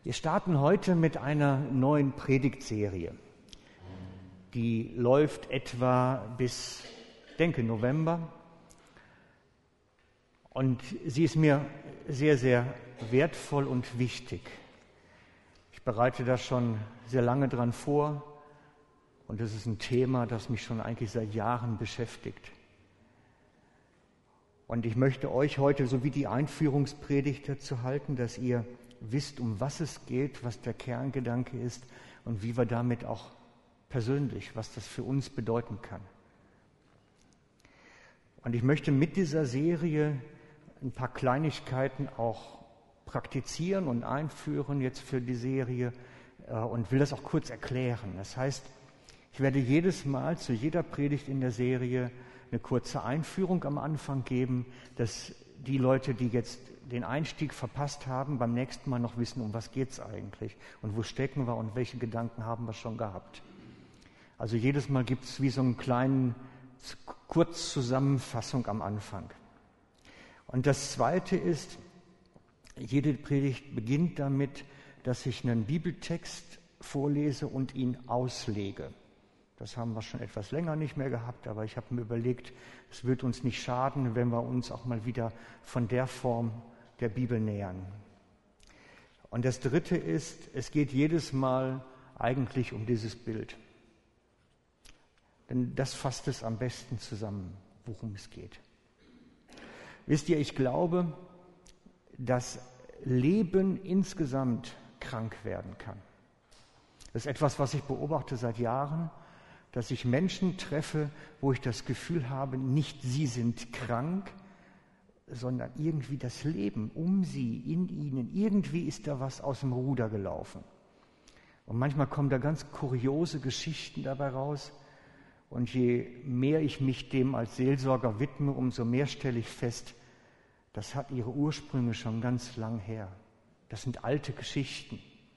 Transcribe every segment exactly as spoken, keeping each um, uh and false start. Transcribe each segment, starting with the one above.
Wir starten heute mit einer neuen Predigtserie. Die läuft etwa bis, denke, November. Und sie ist mir sehr, sehr wertvoll und wichtig. Ich bereite da schon sehr lange dran vor. Und das ist ein Thema, das mich schon eigentlich seit Jahren beschäftigt. Und ich möchte euch heute so wie die Einführungspredigt dazu halten, dass ihr wisst, um was es geht, was der Kerngedanke ist und wie wir damit auch persönlich, was das für uns bedeuten kann. Und ich möchte mit dieser Serie ein paar Kleinigkeiten auch praktizieren und einführen jetzt für die Serie äh, und will das auch kurz erklären. Das heißt, ich werde jedes Mal zu jeder Predigt in der Serie eine kurze Einführung am Anfang geben, dass die Leute, die jetzt den Einstieg verpasst haben, beim nächsten Mal noch wissen, um was geht es eigentlich und wo stecken wir und welche Gedanken haben wir schon gehabt. Also jedes Mal gibt es wie so einen kleinen Kurzzusammenfassung am Anfang. Und das Zweite ist, jede Predigt beginnt damit, dass ich einen Bibeltext vorlese und ihn auslege. Das haben wir schon etwas länger nicht mehr gehabt, aber ich habe mir überlegt, es wird uns nicht schaden, wenn wir uns auch mal wieder von der Form der Bibel nähern. Und das Dritte ist, es geht jedes Mal eigentlich um dieses Bild. Denn das fasst es am besten zusammen, worum es geht. Wisst ihr, ich glaube, dass Leben insgesamt krank werden kann. Das ist etwas, was ich beobachte seit Jahren, dass ich Menschen treffe, wo ich das Gefühl habe, nicht sie sind krank, sondern irgendwie das Leben um sie, in ihnen, irgendwie ist da was aus dem Ruder gelaufen. Und manchmal kommen da ganz kuriose Geschichten dabei raus. Und je mehr ich mich dem als Seelsorger widme, umso mehr stelle ich fest, das hat ihre Ursprünge schon ganz lang her. Das sind alte Geschichten.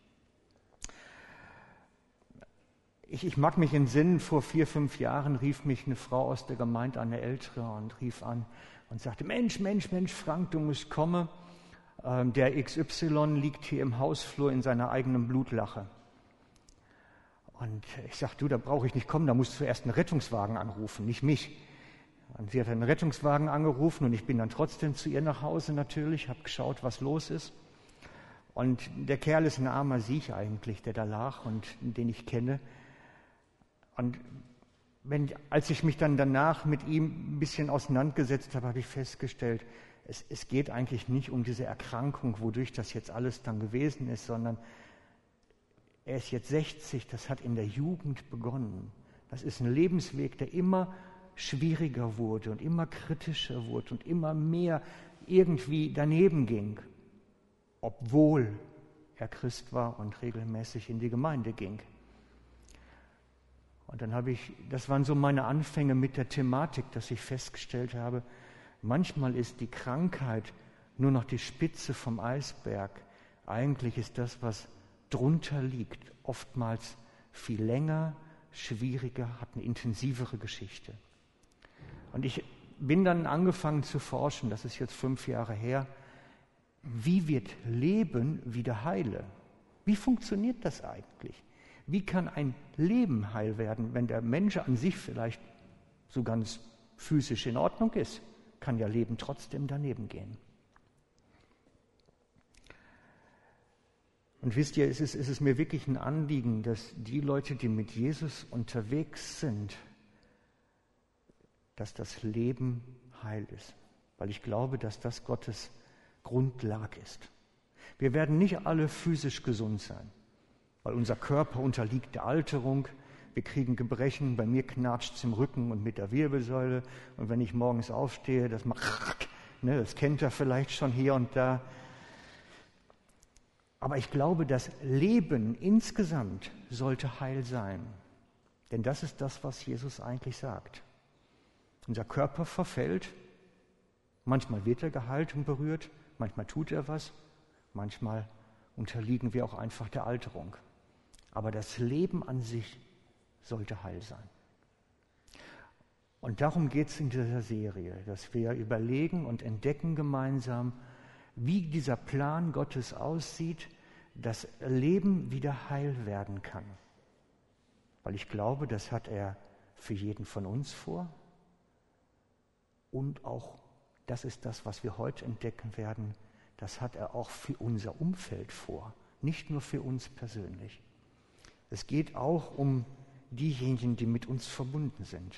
Ich, ich mag mich entsinnen, vor vier, fünf Jahren rief mich eine Frau aus der Gemeinde, eine Ältere, und rief an und sagte, Mensch, Mensch, Mensch, Frank, du musst kommen. Ähm, der X Y liegt hier im Hausflur in seiner eigenen Blutlache. Und ich sagte, du, da brauche ich nicht kommen, da musst du zuerst einen Rettungswagen anrufen, nicht mich. Und sie hat einen Rettungswagen angerufen und ich bin dann trotzdem zu ihr nach Hause natürlich, habe geschaut, was los ist. Und der Kerl ist ein armer Siech eigentlich, der da lag und den ich kenne. Und wenn, als ich mich dann danach mit ihm ein bisschen auseinandergesetzt habe, habe ich festgestellt, es, es geht eigentlich nicht um diese Erkrankung, wodurch das jetzt alles dann gewesen ist, sondern er ist jetzt sechzig, das hat in der Jugend begonnen. Das ist ein Lebensweg, der immer schwieriger wurde und immer kritischer wurde und immer mehr irgendwie daneben ging, obwohl er Christ war und regelmäßig in die Gemeinde ging. Und dann habe ich, das waren so meine Anfänge mit der Thematik, dass ich festgestellt habe, manchmal ist die Krankheit nur noch die Spitze vom Eisberg. Eigentlich ist das, was drunter liegt, oftmals viel länger, schwieriger, hat eine intensivere Geschichte. Und ich bin dann angefangen zu forschen, das ist jetzt fünf Jahre her, wie wird Leben wieder heile? Wie funktioniert das eigentlich? Wie kann ein Leben heil werden, wenn der Mensch an sich vielleicht so ganz physisch in Ordnung ist? Kann ja Leben trotzdem daneben gehen. Und wisst ihr, es ist, es ist mir wirklich ein Anliegen, dass die Leute, die mit Jesus unterwegs sind, dass das Leben heil ist. Weil ich glaube, dass das Gottes Grundlage ist. Wir werden nicht alle physisch gesund sein, weil unser Körper unterliegt der Alterung. Wir kriegen Gebrechen, bei mir knatscht es im Rücken und mit der Wirbelsäule. Und wenn ich morgens aufstehe, das macht, ne, das kennt ihr vielleicht schon hier und da. Aber ich glaube, das Leben insgesamt sollte heil sein. Denn das ist das, was Jesus eigentlich sagt. Unser Körper verfällt. Manchmal wird er geheilt und berührt. Manchmal tut er was. Manchmal unterliegen wir auch einfach der Alterung. Aber das Leben an sich sollte heil sein. Und darum geht es in dieser Serie, dass wir überlegen und entdecken gemeinsam, wie dieser Plan Gottes aussieht, das Leben wieder heil werden kann. Weil ich glaube, das hat er für jeden von uns vor. Und auch, das ist das, was wir heute entdecken werden, das hat er auch für unser Umfeld vor, nicht nur für uns persönlich. Es geht auch um diejenigen, die mit uns verbunden sind.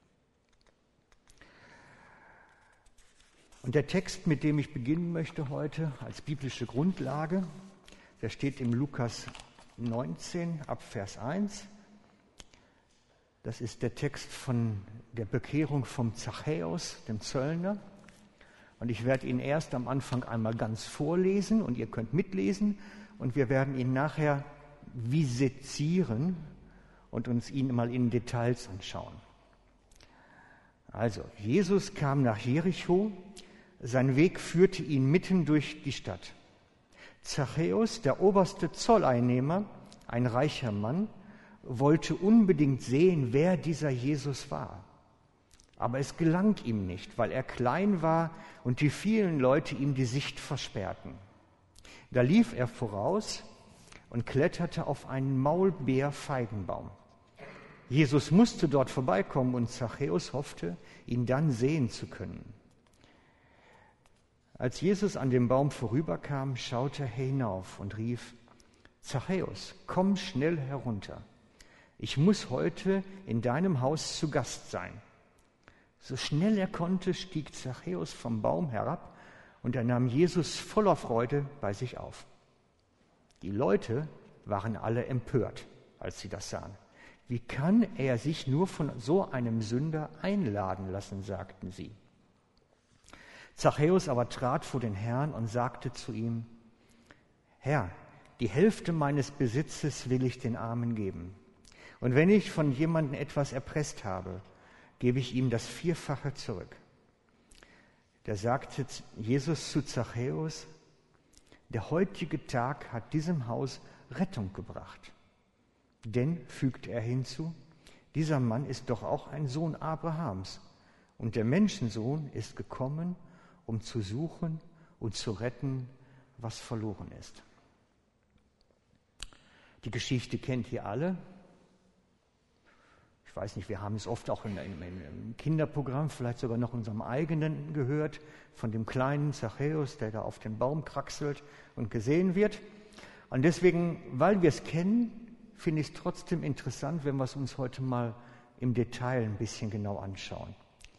Und der Text, mit dem ich beginnen möchte heute als biblische Grundlage, der steht im Lukas neunzehn ab Vers eins. Das ist der Text von der Bekehrung vom Zachäus, dem Zöllner. Und ich werde ihn erst am Anfang einmal ganz vorlesen und ihr könnt mitlesen. Und wir werden ihn nachher visizieren und uns ihn mal in Details anschauen. Also, Jesus kam nach Jericho. Sein Weg führte ihn mitten durch die Stadt. Zachäus, der oberste Zolleinnehmer, ein reicher Mann, wollte unbedingt sehen, wer dieser Jesus war. Aber es gelang ihm nicht, weil er klein war und die vielen Leute ihm die Sicht versperrten. Da lief er voraus und kletterte auf einen Maulbeerfeigenbaum. Jesus musste dort vorbeikommen und Zachäus hoffte, ihn dann sehen zu können. Als Jesus an dem Baum vorüberkam, schaute er hinauf und rief: Zachäus, komm schnell herunter. Ich muss heute in deinem Haus zu Gast sein. So schnell er konnte, stieg Zachäus vom Baum herab und er nahm Jesus voller Freude bei sich auf. Die Leute waren alle empört, als sie das sahen. Wie kann er sich nur von so einem Sünder einladen lassen, sagten sie. Zachäus aber trat vor den Herrn und sagte zu ihm: Herr, die Hälfte meines Besitzes will ich den Armen geben. Und wenn ich von jemandem etwas erpresst habe, gebe ich ihm das Vierfache zurück. Da sagte Jesus zu Zachäus: Der heutige Tag hat diesem Haus Rettung gebracht. Denn, fügte er hinzu, dieser Mann ist doch auch ein Sohn Abrahams. Und der Menschensohn ist gekommen, um zu suchen und zu retten, was verloren ist. Die Geschichte kennt ihr alle. Ich weiß nicht, wir haben es oft auch in, in, im Kinderprogramm, vielleicht sogar noch unserem eigenen gehört, von dem kleinen Zachäus, der da auf den Baum kraxelt und gesehen wird. Und deswegen, weil wir es kennen, finde ich es trotzdem interessant, wenn wir es uns heute mal im Detail ein bisschen genau anschauen.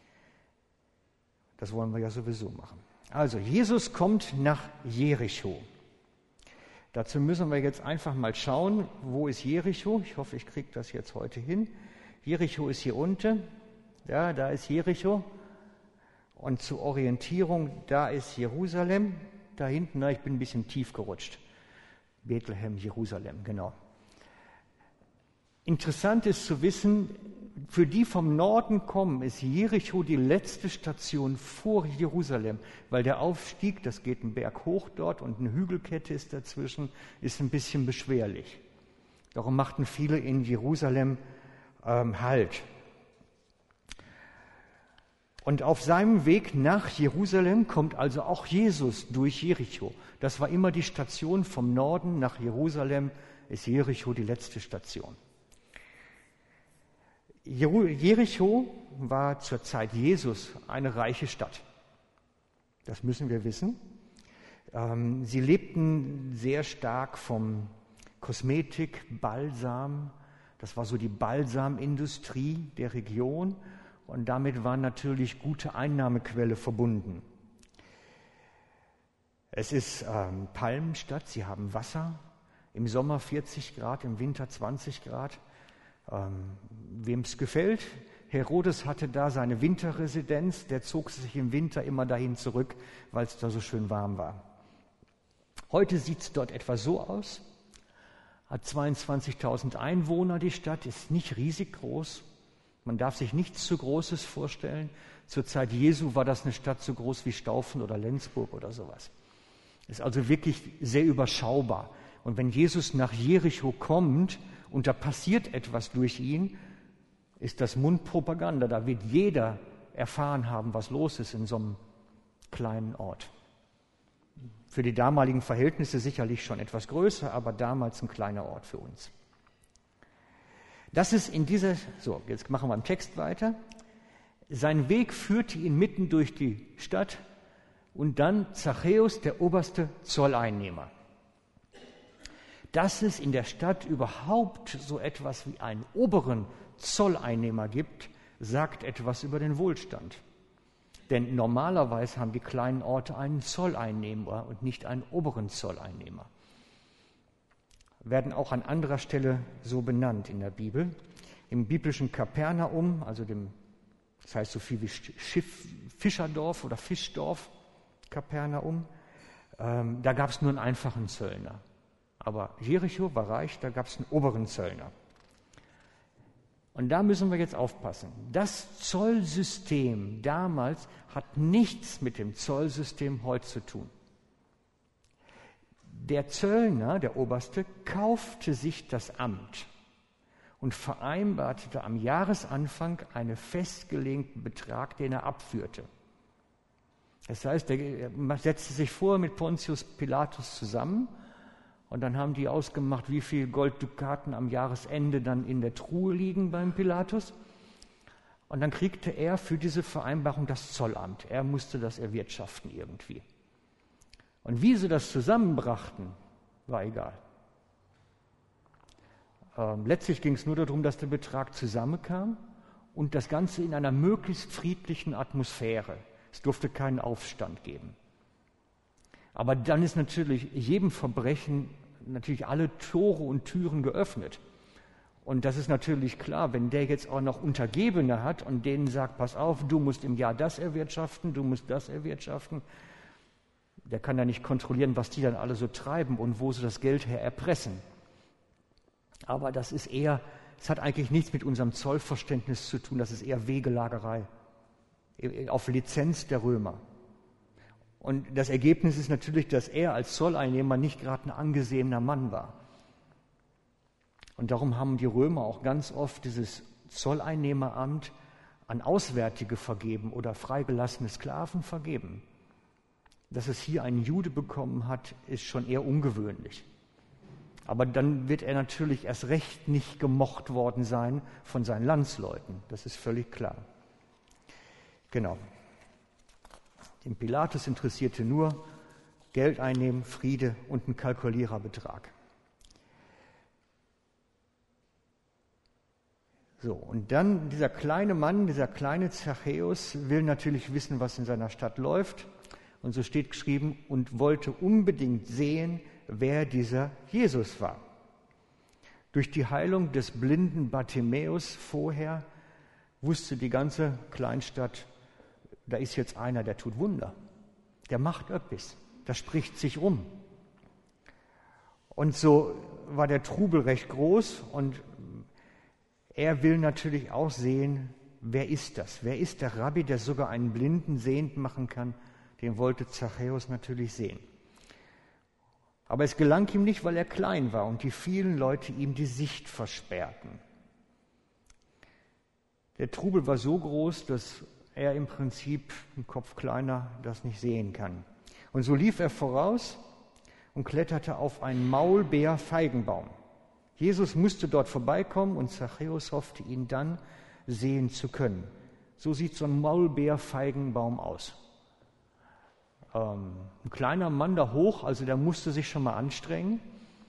Das wollen wir ja sowieso machen. Also, Jesus kommt nach Jericho. Dazu müssen wir jetzt einfach mal schauen, wo ist Jericho? Ich hoffe, ich kriege das jetzt heute hin. Jericho ist hier unten. Ja, da ist Jericho. Und zur Orientierung, da ist Jerusalem. Da hinten, na, ich bin ein bisschen tief gerutscht. Bethlehem, Jerusalem, genau. Interessant ist zu wissen, für die vom Norden kommen, ist Jericho die letzte Station vor Jerusalem, weil der Aufstieg, das geht einen Berg hoch dort und eine Hügelkette ist dazwischen, ist ein bisschen beschwerlich. Darum machten viele in Jerusalem ähm, Halt. Und auf seinem Weg nach Jerusalem kommt also auch Jesus durch Jericho. Das war immer die Station vom Norden nach Jerusalem, ist Jericho die letzte Station. Jericho war zur Zeit Jesus eine reiche Stadt. Das müssen wir wissen. Ähm, sie lebten sehr stark vom Kosmetik, Balsam. Das war so die Balsamindustrie der Region. Und damit war natürlich gute Einnahmequelle verbunden. Es ist ähm, Palmenstadt, sie haben Wasser. Im Sommer vierzig Grad, im Winter zwanzig Grad. Ähm, Wem es gefällt, Herodes hatte da seine Winterresidenz, der zog sich im Winter immer dahin zurück, weil es da so schön warm war. Heute sieht es dort etwa so aus, hat zweiundzwanzigtausend Einwohner die Stadt, ist nicht riesig groß, man darf sich nichts zu Großes vorstellen. Zur Zeit Jesu war das eine Stadt so groß wie Staufen oder Lenzburg oder sowas. Ist also wirklich sehr überschaubar. Und wenn Jesus nach Jericho kommt, und da passiert etwas durch ihn, ist das Mundpropaganda. Da wird jeder erfahren haben, was los ist in so einem kleinen Ort. Für die damaligen Verhältnisse sicherlich schon etwas größer, aber damals ein kleiner Ort für uns. Das ist in dieser, so, jetzt machen wir im Text weiter. Sein Weg führte ihn mitten durch die Stadt und dann Zachäus, der oberste Zolleinnehmer. Dass es in der Stadt überhaupt so etwas wie einen oberen Zolleinnehmer gibt, sagt etwas über den Wohlstand. Denn normalerweise haben die kleinen Orte einen Zolleinnehmer und nicht einen oberen Zolleinnehmer. Werden auch an anderer Stelle so benannt in der Bibel. Im biblischen Kapernaum, also dem, das heißt so viel wie Schiff, Fischerdorf oder Fischdorf, Kapernaum, ähm, da gab es nur einen einfachen Zöllner. Aber Jericho war reich, da gab es einen oberen Zöllner. Und da müssen wir jetzt aufpassen. Das Zollsystem damals hat nichts mit dem Zollsystem heute zu tun. Der Zöllner, der Oberste, kaufte sich das Amt und vereinbarte am Jahresanfang einen festgelegten Betrag, den er abführte. Das heißt, er setzte sich vorher mit Pontius Pilatus zusammen und dann haben die ausgemacht, wie viel Golddukaten am Jahresende dann in der Truhe liegen beim Pilatus. Und dann kriegte er für diese Vereinbarung das Zollamt. Er musste das erwirtschaften irgendwie. Und wie sie das zusammenbrachten, war egal. Ähm, letztlich ging es nur darum, dass der Betrag zusammenkam und das Ganze in einer möglichst friedlichen Atmosphäre. Es durfte keinen Aufstand geben. Aber dann ist natürlich jedem Verbrechen natürlich alle Tore und Türen geöffnet. Und das ist natürlich klar, wenn der jetzt auch noch Untergebene hat und denen sagt, pass auf, du musst im Jahr das erwirtschaften, du musst das erwirtschaften, der kann ja nicht kontrollieren, was die dann alle so treiben und wo sie das Geld her erpressen. Aber das ist eher, es hat eigentlich nichts mit unserem Zollverständnis zu tun, das ist eher Wegelagerei auf Lizenz der Römer. Und das Ergebnis ist natürlich, dass er als Zolleinnehmer nicht gerade ein angesehener Mann war. Und darum haben die Römer auch ganz oft dieses Zolleinnehmeramt an Auswärtige vergeben oder freigelassene Sklaven vergeben. Dass es hier ein Jude bekommen hat, ist schon eher ungewöhnlich. Aber dann wird er natürlich erst recht nicht gemocht worden sein von seinen Landsleuten. Das ist völlig klar. Genau. Den Pilatus interessierte nur Geld einnehmen, Friede und ein Kalkuliererbetrag. So, und dann dieser kleine Mann, dieser kleine Zachäus will natürlich wissen, was in seiner Stadt läuft. Und so steht geschrieben, und wollte unbedingt sehen, wer dieser Jesus war. Durch die Heilung des blinden Bartimäus vorher wusste die ganze Kleinstadt, da ist jetzt einer, der tut Wunder. Der macht etwas. Das spricht sich um. Und so war der Trubel recht groß und er will natürlich auch sehen, wer ist das? Wer ist der Rabbi, der sogar einen Blinden sehend machen kann? Den wollte Zachäus natürlich sehen. Aber es gelang ihm nicht, weil er klein war und die vielen Leute ihm die Sicht versperrten. Der Trubel war so groß, dass er im Prinzip, ein Kopf kleiner, das nicht sehen kann. Und so lief er voraus und kletterte auf einen Maulbeerfeigenbaum. Jesus musste dort vorbeikommen und Zachäus hoffte, ihn dann sehen zu können. So sieht so ein Maulbeerfeigenbaum aus. Ähm, ein kleiner Mann da hoch, also der musste sich schon mal anstrengen.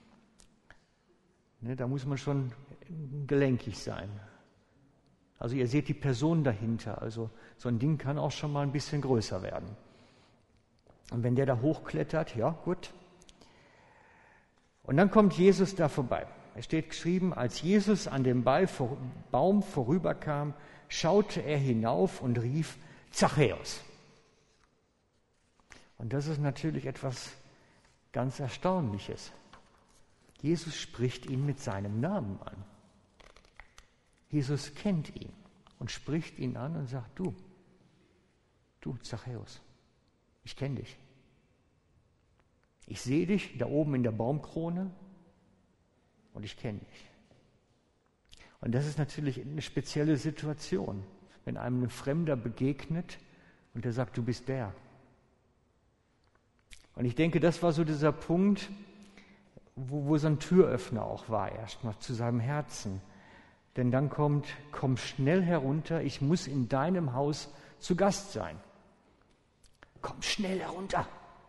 Ne, da muss man schon gelenkig sein. Also ihr seht die Person dahinter, also so ein Ding kann auch schon mal ein bisschen größer werden. Und wenn der da hochklettert, ja gut. Und dann kommt Jesus da vorbei. Es steht geschrieben, als Jesus an dem Baum vorüberkam, schaute er hinauf und rief, Zachäus. Und das ist natürlich etwas ganz Erstaunliches. Jesus spricht ihn mit seinem Namen an. Jesus kennt ihn und spricht ihn an und sagt, du, du Zachäus, ich kenne dich. Ich sehe dich da oben in der Baumkrone und ich kenne dich. Und das ist natürlich eine spezielle Situation, wenn einem ein Fremder begegnet und der sagt, du bist der. Und ich denke, das war so dieser Punkt, wo, wo so ein Türöffner auch war, erstmal zu seinem Herzen. Denn dann kommt, komm schnell herunter, ich muss in deinem Haus zu Gast sein. Komm schnell herunter.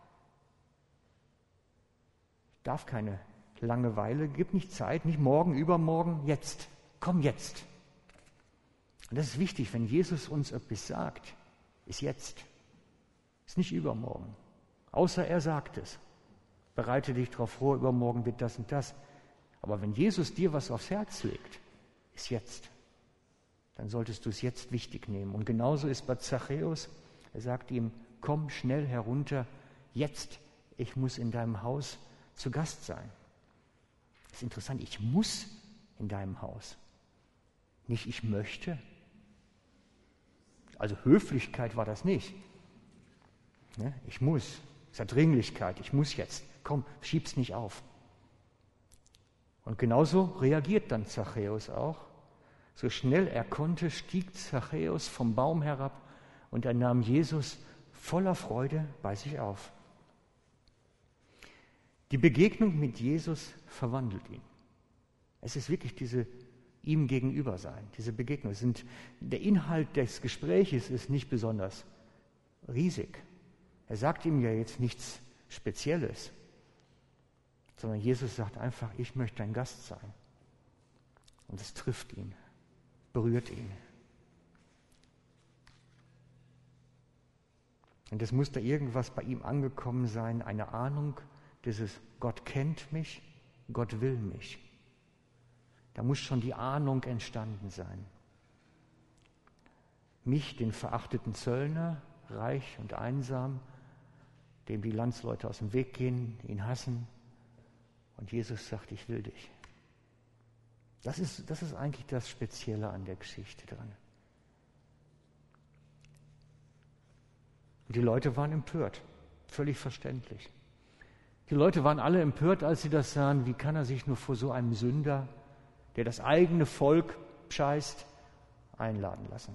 Ich darf keine Langeweile, gib nicht Zeit, nicht morgen, übermorgen, jetzt. Komm jetzt. Und das ist wichtig, wenn Jesus uns etwas sagt, ist jetzt. Ist nicht übermorgen. Außer er sagt es. Bereite dich darauf vor, übermorgen wird das und das. Aber wenn Jesus dir was aufs Herz legt, ist jetzt. Dann solltest du es jetzt wichtig nehmen. Und genauso ist bei Zachäus. Er sagt ihm, komm schnell herunter, jetzt, ich muss in deinem Haus zu Gast sein. Das ist interessant, ich muss in deinem Haus. Nicht ich möchte. Also Höflichkeit war das nicht. Ne? Ich muss. Es hat Dringlichkeit, ich muss jetzt. Komm, schieb's nicht auf. Und genauso reagiert dann Zachäus auch. So schnell er konnte, stieg Zachäus vom Baum herab und er nahm Jesus voller Freude bei sich auf. Die Begegnung mit Jesus verwandelt ihn. Es ist wirklich diese ihm gegenüber sein, diese Begegnung. Sind, der Inhalt des Gespräches ist nicht besonders riesig. Er sagt ihm ja jetzt nichts Spezielles, sondern Jesus sagt einfach, ich möchte dein Gast sein. Und es trifft ihn, berührt ihn. Und es muss da irgendwas bei ihm angekommen sein, eine Ahnung, dieses Gott kennt mich, Gott will mich. Da muss schon die Ahnung entstanden sein. Mich, den verachteten Zöllner, reich und einsam, dem die Landsleute aus dem Weg gehen, ihn hassen. Und Jesus sagt, ich will dich. Das ist, das ist eigentlich das Spezielle an der Geschichte dran. Und die Leute waren empört, völlig verständlich. Die Leute waren alle empört, als sie das sahen. Wie kann er sich nur vor so einem Sünder, der das eigene Volk scheißt, einladen lassen?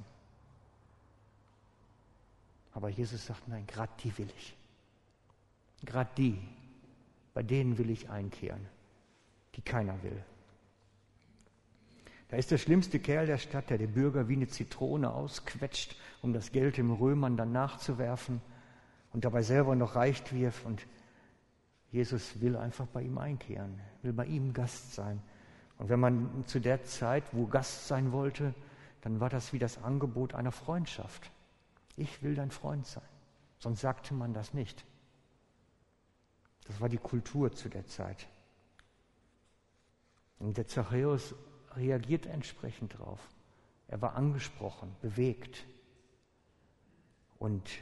Aber Jesus sagt, nein, gerade die will ich. Gerade die, bei denen will ich einkehren, die keiner will. Da ist der schlimmste Kerl der Stadt, der die Bürger wie eine Zitrone ausquetscht, um das Geld den Römern dann nachzuwerfen und dabei selber noch reich wird. Und Jesus will einfach bei ihm einkehren, will bei ihm Gast sein. Und wenn man zu der Zeit, wo Gast sein wollte, dann war das wie das Angebot einer Freundschaft. Ich will dein Freund sein. Sonst sagte man das nicht. Das war die Kultur zu der Zeit. Und der Zachäus reagiert entsprechend drauf. Er war angesprochen, bewegt. Und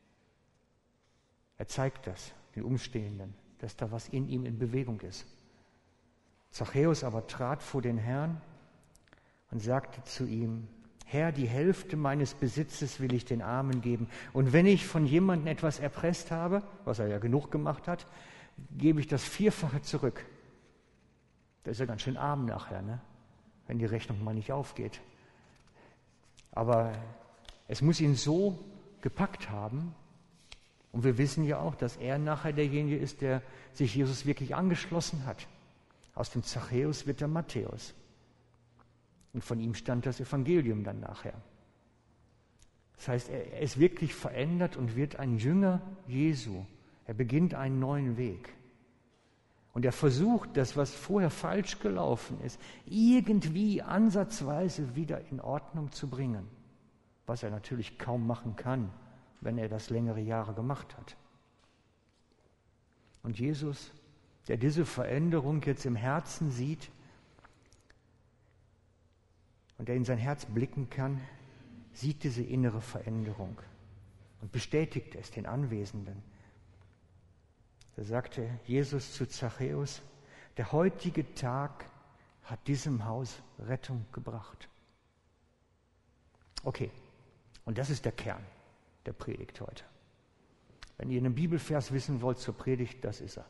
er zeigt das den Umstehenden, dass da was in ihm in Bewegung ist. Zachäus aber trat vor den Herrn und sagte zu ihm, Herr, die Hälfte meines Besitzes will ich den Armen geben. Und wenn ich von jemandem etwas erpresst habe, was er ja genug gemacht hat, gebe ich das Vierfache zurück. Da ist er ganz schön arm nachher, ne? Wenn die Rechnung mal nicht aufgeht. Aber es muss ihn so gepackt haben. Und wir wissen ja auch, dass er nachher derjenige ist, der sich Jesus wirklich angeschlossen hat. Aus dem Zachäus wird der Matthäus. Und von ihm stand das Evangelium dann nachher. Das heißt, er ist wirklich verändert und wird ein Jünger Jesu. Er beginnt einen neuen Weg. Und er versucht, das, was vorher falsch gelaufen ist, irgendwie ansatzweise wieder in Ordnung zu bringen. Was er natürlich kaum machen kann, wenn er das längere Jahre gemacht hat. Und Jesus, der diese Veränderung jetzt im Herzen sieht und der in sein Herz blicken kann, sieht diese innere Veränderung und bestätigt es den Anwesenden. Da sagte Jesus zu Zachäus, der heutige Tag hat diesem Haus Rettung gebracht. Okay, und das ist der Kern der Predigt heute. Wenn ihr einen Bibelvers wissen wollt zur Predigt, das ist er.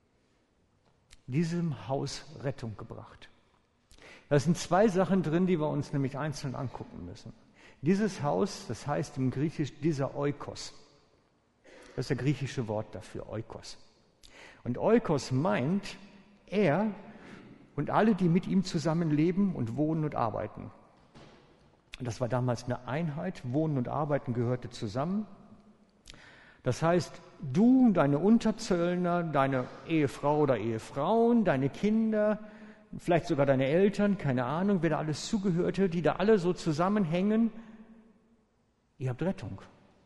Diesem Haus Rettung gebracht. Da sind zwei Sachen drin, die wir uns nämlich einzeln angucken müssen. Dieses Haus, das heißt im Griechisch dieser Oikos. Das ist das griechische Wort dafür, Oikos. Und Oikos meint, er und alle, die mit ihm zusammen leben und wohnen und arbeiten. Und das war damals eine Einheit, Wohnen und Arbeiten gehörte zusammen. Das heißt, du, deine Unterzöllner, deine Ehefrau oder Ehefrauen, deine Kinder, vielleicht sogar deine Eltern, keine Ahnung, wer da alles zugehörte, die da alle so zusammenhängen, ihr habt Rettung.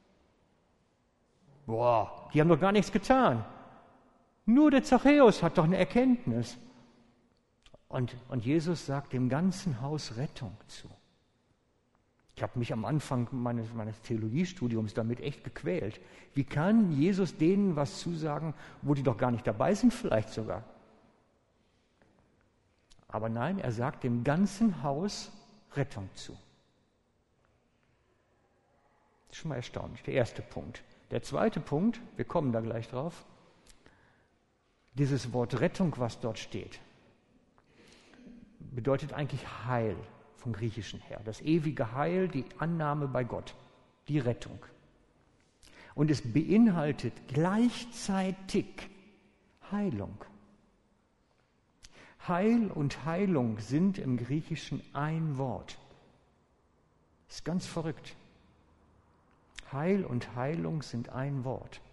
Boah, die haben doch gar nichts getan. Nur der Zachäus hat doch eine Erkenntnis. Und, und Jesus sagt dem ganzen Haus Rettung zu. Ich habe mich am Anfang meines, meines Theologiestudiums damit echt gequält. Wie kann Jesus denen was zusagen, wo die doch gar nicht dabei sind, vielleicht sogar? Aber nein, er sagt dem ganzen Haus Rettung zu. Das ist schon mal erstaunlich, der erste Punkt. Der zweite Punkt, wir kommen da gleich drauf, dieses Wort Rettung, was dort steht, bedeutet eigentlich Heil vom Griechischen her. Das ewige Heil, die Annahme bei Gott, die Rettung. Und es beinhaltet gleichzeitig Heilung. Heil und Heilung sind im Griechischen ein Wort. Das ist ganz verrückt. Heil und Heilung sind ein Wort.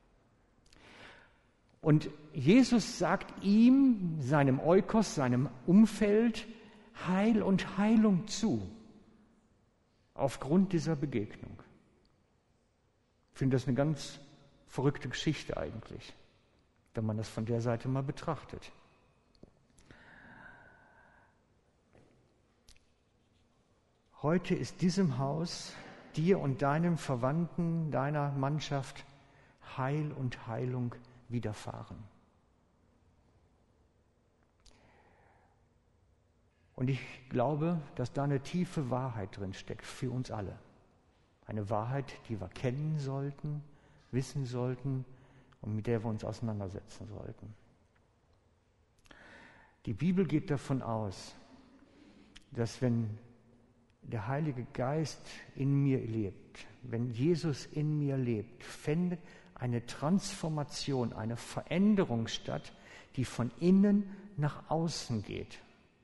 Und Jesus sagt ihm, seinem Oikos, seinem Umfeld, Heil und Heilung zu, aufgrund dieser Begegnung. Ich finde das eine ganz verrückte Geschichte eigentlich, wenn man das von der Seite mal betrachtet. Heute ist diesem Haus, dir und deinen Verwandten, deiner Mannschaft Heil und Heilung widerfahren. Und ich glaube, dass da eine tiefe Wahrheit drin steckt für uns alle. Eine Wahrheit, die wir kennen sollten, wissen sollten und mit der wir uns auseinandersetzen sollten. Die Bibel geht davon aus, dass wenn der Heilige Geist in mir lebt, wenn Jesus in mir lebt, findet eine Transformation, eine Veränderung statt, die von innen nach außen geht.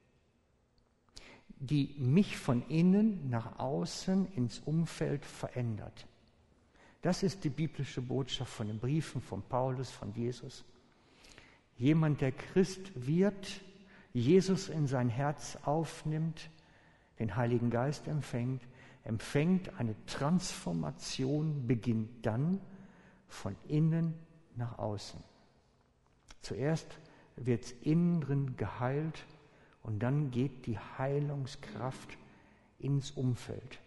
Die mich von innen nach außen ins Umfeld verändert. Das ist die biblische Botschaft von den Briefen von Paulus, von Jesus. Jemand, der Christ wird, Jesus in sein Herz aufnimmt, den Heiligen Geist empfängt, empfängt eine Transformation, beginnt dann von innen nach außen. Zuerst wird es innen drin geheilt und dann geht die Heilungskraft ins Umfeld.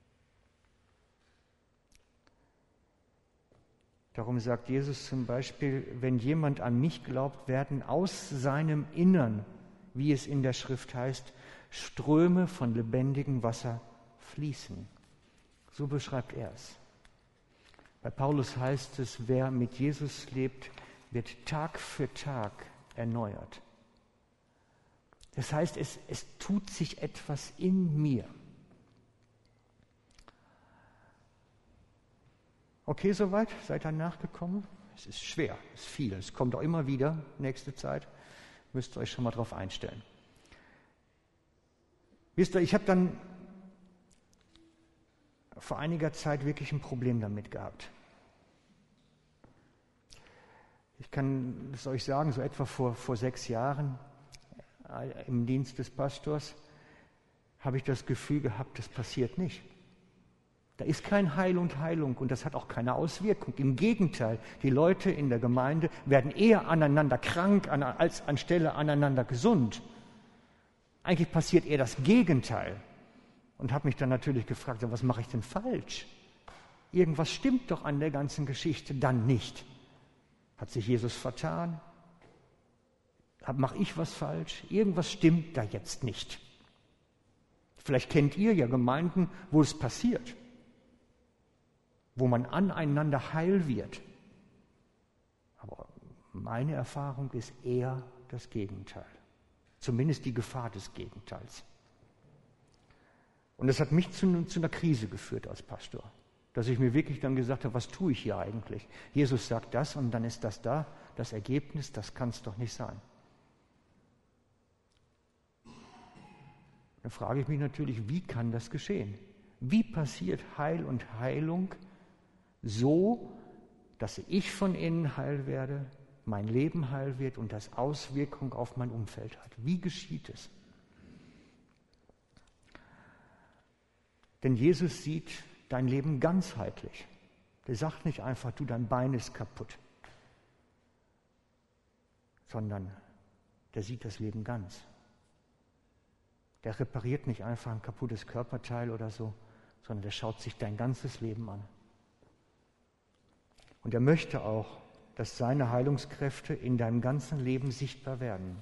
Darum sagt Jesus zum Beispiel, wenn jemand an mich glaubt, werden aus seinem Innern, wie es in der Schrift heißt, Ströme von lebendigem Wasser fließen. So beschreibt er es. Bei Paulus heißt es, wer mit Jesus lebt, wird Tag für Tag erneuert. Das heißt, es, es tut sich etwas in mir. Okay, soweit? Seid ihr nachgekommen? Es ist schwer, es ist viel. Es kommt auch immer wieder, nächste Zeit. Müsst ihr euch schon mal drauf einstellen. Wisst ihr, ich habe dann vor einiger Zeit wirklich ein Problem damit gehabt. Ich kann es euch sagen, so etwa vor, vor sechs Jahren äh, im Dienst des Pastors habe ich das Gefühl gehabt, das passiert nicht. Da ist kein Heil und Heilung und das hat auch keine Auswirkung. Im Gegenteil, die Leute in der Gemeinde werden eher aneinander krank als anstelle aneinander gesund. Eigentlich passiert eher das Gegenteil. Und habe mich dann natürlich gefragt, was mache ich denn falsch? Irgendwas stimmt doch an der ganzen Geschichte dann nicht. Hat sich Jesus vertan? Mache ich was falsch? Irgendwas stimmt da jetzt nicht. Vielleicht kennt ihr ja Gemeinden, wo es passiert, wo man aneinander heil wird. Aber meine Erfahrung ist eher das Gegenteil. Zumindest die Gefahr des Gegenteils. Und das hat mich zu, zu einer Krise geführt als Pastor. Dass ich mir wirklich dann gesagt habe, was tue ich hier eigentlich? Jesus sagt das und dann ist das da, das Ergebnis, das kann es doch nicht sein. Dann frage ich mich natürlich, wie kann das geschehen? Wie passiert Heil und Heilung so, dass ich von innen heil werde, mein Leben heil wird und das Auswirkungen auf mein Umfeld hat? Wie geschieht es? Denn Jesus sieht dein Leben ganzheitlich. Der sagt nicht einfach, du, dein Bein ist kaputt, sondern der sieht das Leben ganz. Der repariert nicht einfach ein kaputtes Körperteil oder so, sondern der schaut sich dein ganzes Leben an. Und er möchte auch, dass seine Heilungskräfte in deinem ganzen Leben sichtbar werden.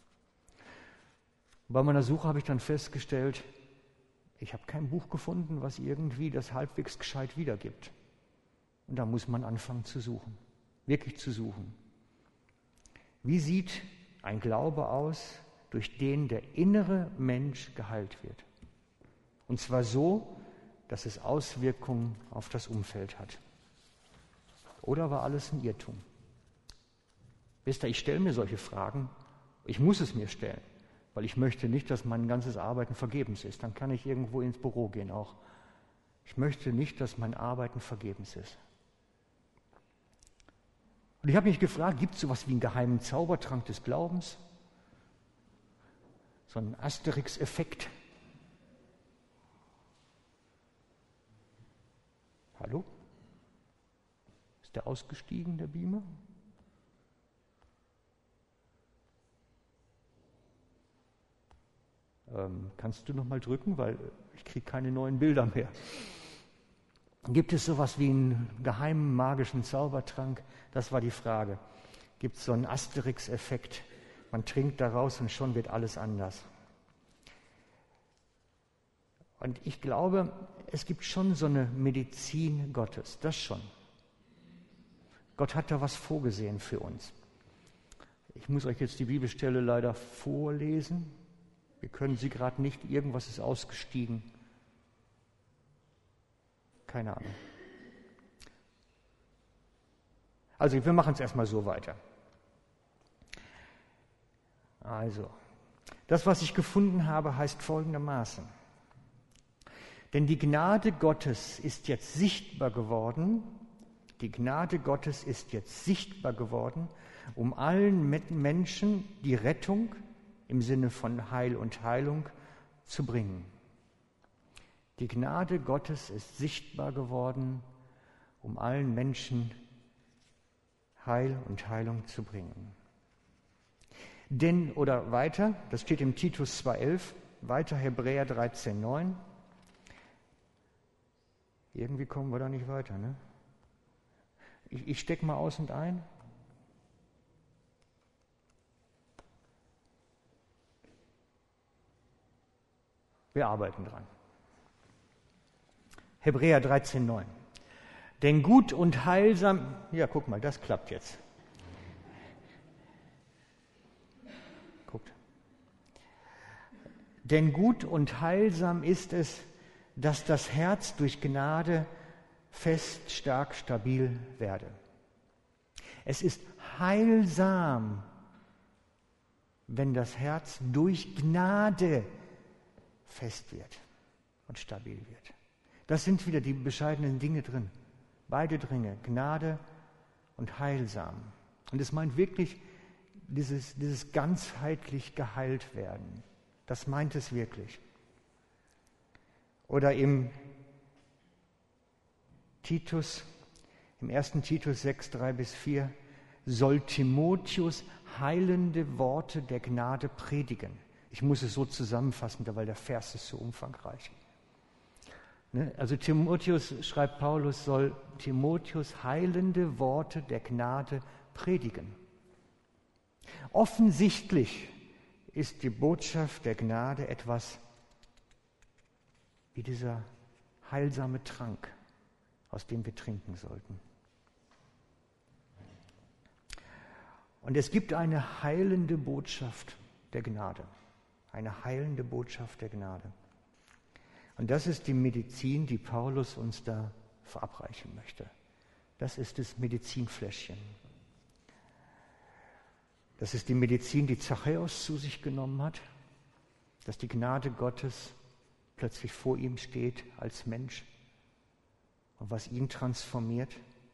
Bei meiner Suche habe ich dann festgestellt, ich habe kein Buch gefunden, was irgendwie das halbwegs gescheit wiedergibt. Und da muss man anfangen zu suchen, wirklich zu suchen. Wie sieht ein Glaube aus, durch den der innere Mensch geheilt wird? Und zwar so, dass es Auswirkungen auf das Umfeld hat. Oder war alles ein Irrtum? Wisst ihr, ich stelle mir solche Fragen, ich muss es mir stellen. Weil ich möchte nicht, dass mein ganzes Arbeiten vergebens ist. Dann kann ich irgendwo ins Büro gehen auch. Ich möchte nicht, dass mein Arbeiten vergebens ist. Und ich habe mich gefragt, gibt es sowas wie einen geheimen Zaubertrank des Glaubens? So einen Asterix-Effekt? Hallo? Ist der ausgestiegen, der Beamer? Ähm, kannst du noch mal drücken, weil ich kriege keine neuen Bilder mehr. Gibt es sowas wie einen geheimen magischen Zaubertrank? Das war die Frage. Gibt es so einen Asterix-Effekt? Man trinkt daraus und schon wird alles anders. Und ich glaube, es gibt schon so eine Medizin Gottes, das schon. Gott hat da was vorgesehen für uns. Ich muss euch jetzt die Bibelstelle leider vorlesen. Wir können sie gerade nicht, irgendwas ist ausgestiegen. Keine Ahnung. Also wir machen es erstmal so weiter. Also, das, was ich gefunden habe, heißt folgendermaßen. Denn die Gnade Gottes ist jetzt sichtbar geworden, die Gnade Gottes ist jetzt sichtbar geworden, um allen Menschen die Rettung im Sinne von Heil und Heilung zu bringen. Die Gnade Gottes ist sichtbar geworden, um allen Menschen Heil und Heilung zu bringen. Denn, oder weiter, das steht im Titus zwei elf, weiter Hebräer dreizehn neun. Irgendwie kommen wir da nicht weiter, ne? Ich, ich stecke mal aus und ein. Wir arbeiten dran. Hebräer dreizehn neun. Denn gut und heilsam, ja, guck mal, das klappt jetzt. Guckt. Denn gut und heilsam ist es, dass das Herz durch Gnade fest, stark, stabil werde. Es ist heilsam, wenn das Herz durch Gnade fest wird und stabil wird. Das sind wieder die bescheidenen Dinge drin. Beide Dinge, Gnade und heilsam. Und es meint wirklich dieses, dieses ganzheitlich geheilt werden. Das meint es wirklich. Oder im Titus, im ersten Titus sechs, drei bis vier, soll Timotheus heilende Worte der Gnade predigen. Ich muss es so zusammenfassen, weil der Vers ist so umfangreich. Also Timotheus, schreibt Paulus, soll Timotheus heilende Worte der Gnade predigen. Offensichtlich ist die Botschaft der Gnade etwas wie dieser heilsame Trank, aus dem wir trinken sollten. Und es gibt eine heilende Botschaft der Gnade. Eine heilende Botschaft der Gnade. Und das ist die Medizin, die Paulus uns da verabreichen möchte. Das ist das Medizinfläschchen. Das ist die Medizin, die Zachäus zu sich genommen hat, dass die Gnade Gottes plötzlich vor ihm steht als Mensch und was ihn transformiert.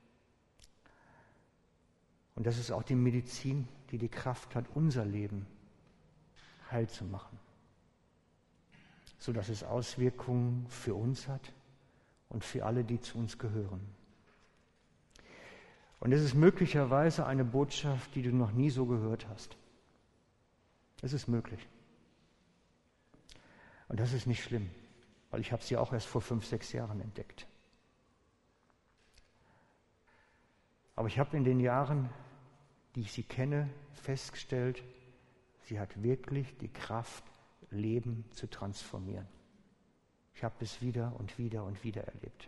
Und das ist auch die Medizin, die die Kraft hat, unser Leben heil zu machen, sodass es Auswirkungen für uns hat und für alle, die zu uns gehören. Und es ist möglicherweise eine Botschaft, die du noch nie so gehört hast. Es ist möglich. Und das ist nicht schlimm, weil ich habe sie auch erst vor fünf, sechs Jahren entdeckt. Aber ich habe in den Jahren, die ich sie kenne, festgestellt, sie hat wirklich die Kraft, Leben zu transformieren. Ich habe es wieder und wieder und wieder erlebt.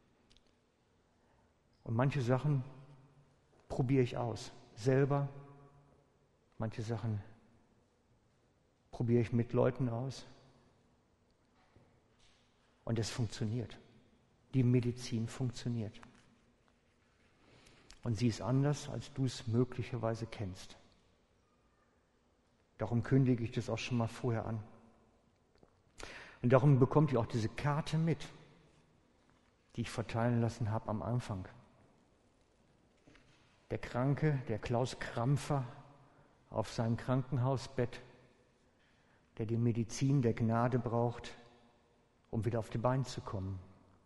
Und manche Sachen probiere ich aus, selber. Manche Sachen probiere ich mit Leuten aus. Und es funktioniert. Die Medizin funktioniert. Und sie ist anders, als du es möglicherweise kennst. Darum kündige ich das auch schon mal vorher an. Und darum bekommt ihr auch diese Karte mit, die ich verteilen lassen habe am Anfang. Der Kranke, der Klaus Krampfer auf seinem Krankenhausbett, der die Medizin der Gnade braucht, um wieder auf die Beine zu kommen.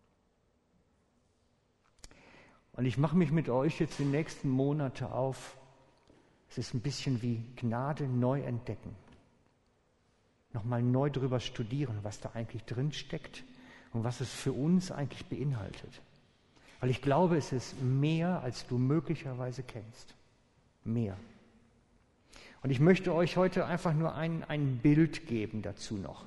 Und ich mache mich mit euch jetzt die nächsten Monate auf. Es ist ein bisschen wie Gnade neu entdecken. Nochmal neu drüber studieren, was da eigentlich drin steckt und was es für uns eigentlich beinhaltet. Weil ich glaube, es ist mehr, als du möglicherweise kennst. Mehr. Und ich möchte euch heute einfach nur ein, ein Bild geben dazu noch.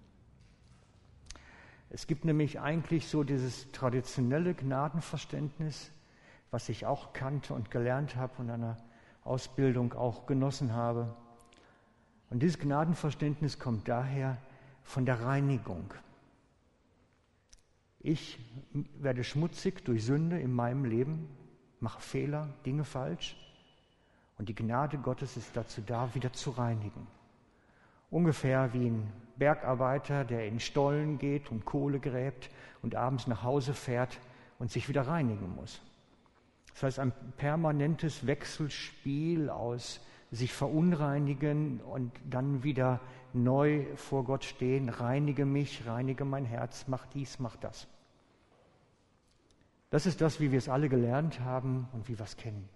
Es gibt nämlich eigentlich so dieses traditionelle Gnadenverständnis, was ich auch kannte und gelernt habe und einer Ausbildung auch genossen habe. Und dieses Gnadenverständnis kommt daher von der Reinigung. Ich werde schmutzig durch Sünde in meinem Leben, mache Fehler, Dinge falsch. Und die Gnade Gottes ist dazu da, wieder zu reinigen. Ungefähr wie ein Bergarbeiter, der in Stollen geht und Kohle gräbt und abends nach Hause fährt und sich wieder reinigen muss. Das heißt, ein permanentes Wechselspiel aus sich verunreinigen und dann wieder neu vor Gott stehen, reinige mich, reinige mein Herz, mach dies, mach das. Das ist das, wie wir es alle gelernt haben und wie wir es kennen.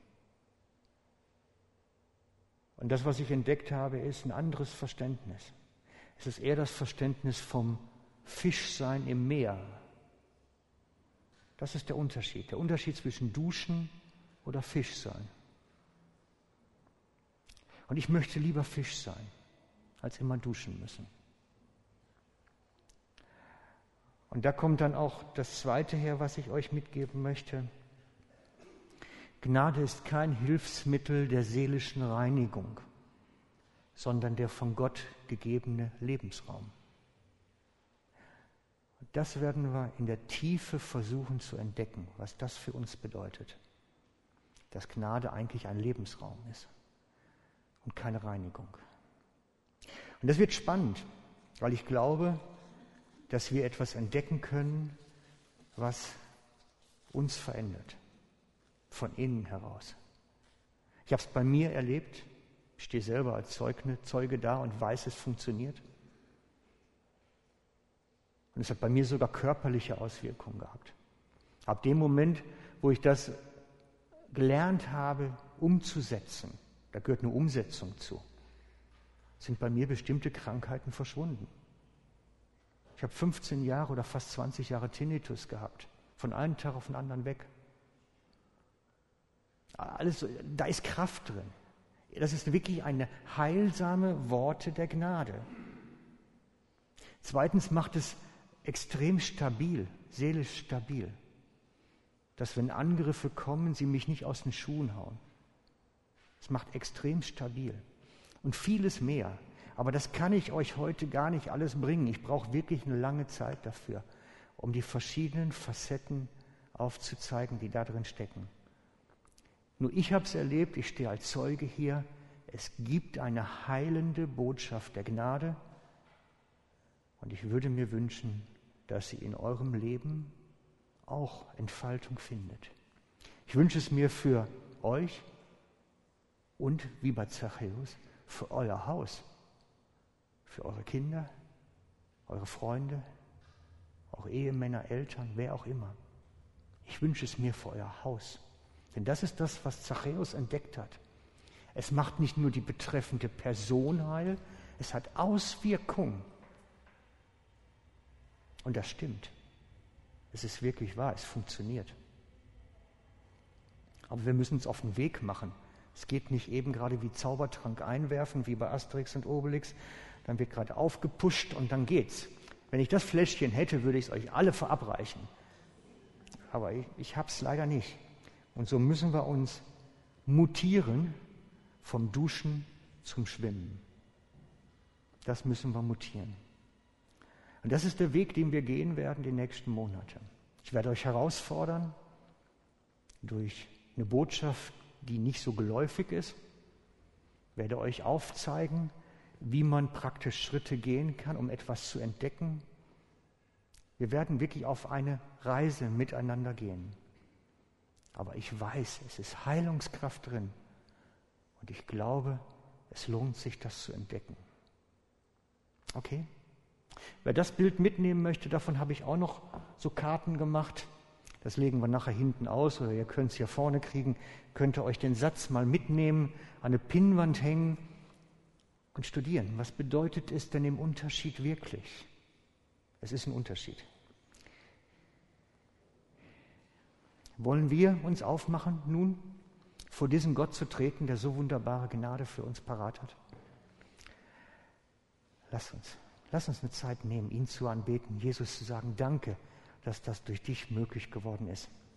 Und das, was ich entdeckt habe, ist ein anderes Verständnis. Es ist eher das Verständnis vom Fischsein im Meer. Das ist der Unterschied. Der Unterschied zwischen Duschen oder Fischsein. Und ich möchte lieber Fisch sein, als immer duschen müssen. Und da kommt dann auch das Zweite her, was ich euch mitgeben möchte. Gnade ist kein Hilfsmittel der seelischen Reinigung, sondern der von Gott gegebene Lebensraum. Und das werden wir in der Tiefe versuchen zu entdecken, was das für uns bedeutet. Dass Gnade eigentlich ein Lebensraum ist und keine Reinigung. Und das wird spannend, weil ich glaube, dass wir etwas entdecken können, was uns verändert, von innen heraus. Ich habe es bei mir erlebt, ich stehe selber als Zeuge, Zeuge da und weiß, es funktioniert. Und es hat bei mir sogar körperliche Auswirkungen gehabt. Ab dem Moment, wo ich das gelernt habe, umzusetzen, da gehört eine Umsetzung zu, sind bei mir bestimmte Krankheiten verschwunden. Ich habe fünfzehn Jahre oder fast zwanzig Jahre Tinnitus gehabt, von einem Tag auf den anderen weg. Alles, da ist Kraft drin. Das ist wirklich eine heilsame Worte der Gnade. Zweitens macht es extrem stabil, seelisch stabil, dass wenn Angriffe kommen, sie mich nicht aus den Schuhen hauen. Es macht extrem stabil und vieles mehr. Aber das kann ich euch heute gar nicht alles bringen. Ich brauche wirklich eine lange Zeit dafür, um die verschiedenen Facetten aufzuzeigen, die da drin stecken. Nur ich habe es erlebt, ich stehe als Zeuge hier, es gibt eine heilende Botschaft der Gnade und ich würde mir wünschen, dass sie in eurem Leben auch Entfaltung findet. Ich wünsche es mir für euch und, wie bei Zachäus, für euer Haus, für eure Kinder, eure Freunde, eure Ehemänner, Eltern, wer auch immer. Ich wünsche es mir für euer Haus. Denn das ist das, was Zachäus entdeckt hat. Es macht nicht nur die betreffende Person heil, es hat Auswirkungen. Und das stimmt. Es ist wirklich wahr, es funktioniert. Aber wir müssen uns auf den Weg machen. Es geht nicht eben gerade wie Zaubertrank einwerfen, wie bei Asterix und Obelix. Dann wird gerade aufgepusht und dann geht's. Wenn ich das Fläschchen hätte, würde ich es euch alle verabreichen. Aber ich, ich habe es leider nicht. Und so müssen wir uns mutieren vom Duschen zum Schwimmen. Das müssen wir mutieren. Und das ist der Weg, den wir gehen werden die nächsten Monate. Ich werde euch herausfordern durch eine Botschaft, die nicht so geläufig ist. Ich werde euch aufzeigen, wie man praktisch Schritte gehen kann, um etwas zu entdecken. Wir werden wirklich auf eine Reise miteinander gehen. Aber ich weiß, es ist Heilungskraft drin. Und ich glaube, es lohnt sich, das zu entdecken. Okay? Wer das Bild mitnehmen möchte, davon habe ich auch noch so Karten gemacht. Das legen wir nachher hinten aus oder ihr könnt es hier vorne kriegen. Könnt ihr euch den Satz mal mitnehmen, an eine Pinnwand hängen und studieren. Was bedeutet es denn im Unterschied wirklich? Es ist ein Unterschied. Wollen wir uns aufmachen, nun vor diesen Gott zu treten, der so wunderbare Gnade für uns parat hat? Lass uns, lass uns eine Zeit nehmen, ihn zu anbeten, Jesus zu sagen, danke, dass das durch dich möglich geworden ist.